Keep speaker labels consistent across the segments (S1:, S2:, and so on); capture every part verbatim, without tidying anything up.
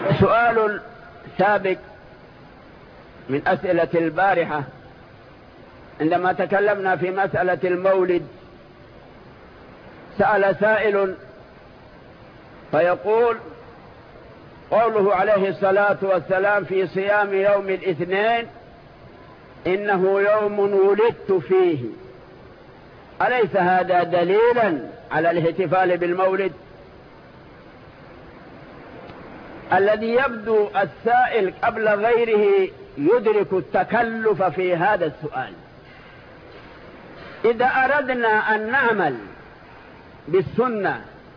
S1: سؤال سابق من أسئلة البارحة عندما تكلمنا في مسألة المولد، سأل سائل فيقول: قوله عليه الصلاة والسلام في صيام يوم الاثنين إنه يوم ولدت فيه، أليس هذا دليلا على الاحتفال بالمولد؟ الذي يبدو السائل قبل غيره يدرك التكلف في هذا السؤال. إذا أردنا أن نعمل بالسنة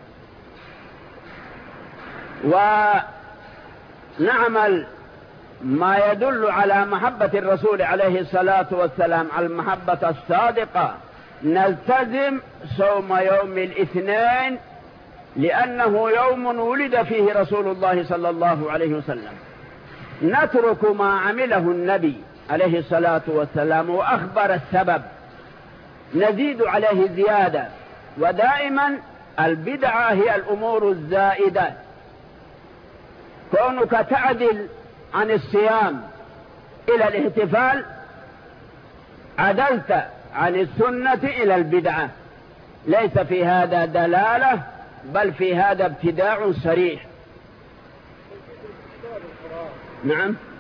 S1: ونعمل ما يدل على محبة الرسول عليه الصلاة والسلام، على المحبة الصادقة، نلتزم صوم يوم الاثنين لأنه يوم ولد فيه رسول الله صلى الله عليه وسلم. نترك ما عمله النبي عليه الصلاة والسلام وأخبر السبب، نزيد عليه زيادة. ودائما البدعة هي الأمور الزائدة. كونك تعدل عن الصيام إلى الاحتفال عدلت عن السنة إلى البدعة، ليس في هذا دلالة بل في هذا ابتداع صريح. نعم.